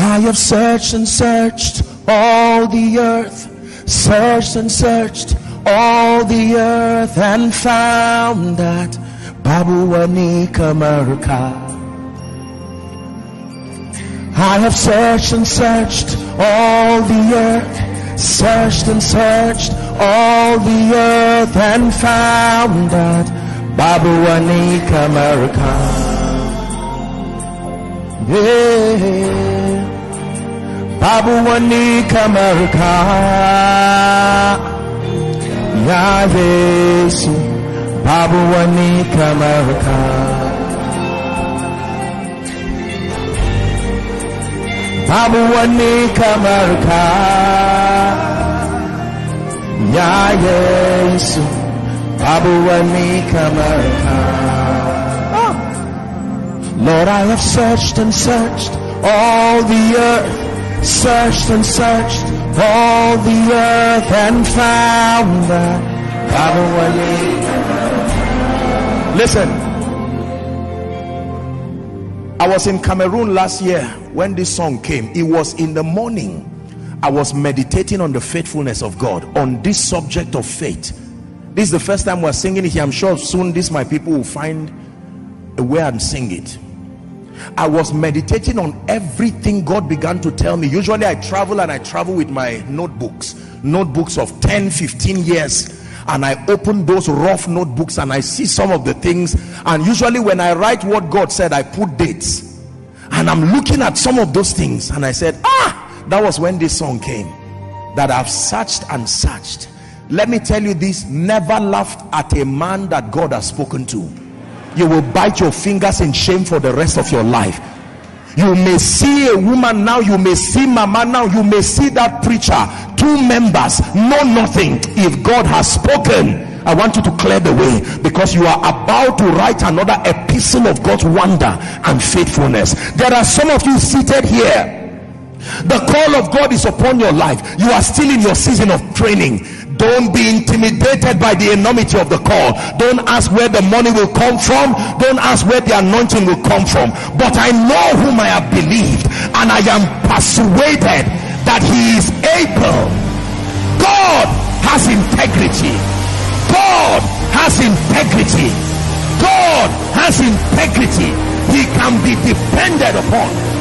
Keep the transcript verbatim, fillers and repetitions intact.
I have searched and searched all the earth, searched and searched all the earth, and found that Babu Wanika Marika. I have searched and searched all the earth, searched and searched all the earth, and found that Babu Wanika Marika. Yeah. Babu Wanika Marika. Ya Yesu Babu Wanika Marika. Babu Wanika Marika. Ya Yesu Babu Wanika Marika. Lord, I have searched and searched all the earth, searched and searched all the earth, and found that Babu Wanika. Listen, I was in Cameroon last year when this song came. It was in the morning. I was meditating on the faithfulness of God, on this subject of faith. This is the first time we're singing it here. I'm sure soon this my people will find a way and sing it. I was meditating on everything God began to tell me. Usually I travel and I travel with my notebooks, notebooks of ten, fifteen years, and I open those rough notebooks and I see some of the things. And usually when I write what God said, I put dates, and I'm looking at some of those things, and I said, ah, that was when this song came, that I've searched and searched. Let me tell you this: never laughed at a man that God has spoken to. You will bite your fingers in shame for the rest of your life. You may see a woman now, you may see mama now, you may see that preacher, two members, know nothing. If God has spoken, I want you to clear the way, because you are about to write another epistle of God's wonder and faithfulness. There are some of you seated here, the call of God is upon your life. You are still in your season of training. Don't be intimidated by the enormity of the call. Don't ask where the money will come from. Don't ask where the anointing will come from. But I know whom I have believed, and I am persuaded that he is able. God has integrity. God has integrity. God has integrity. He can be depended upon.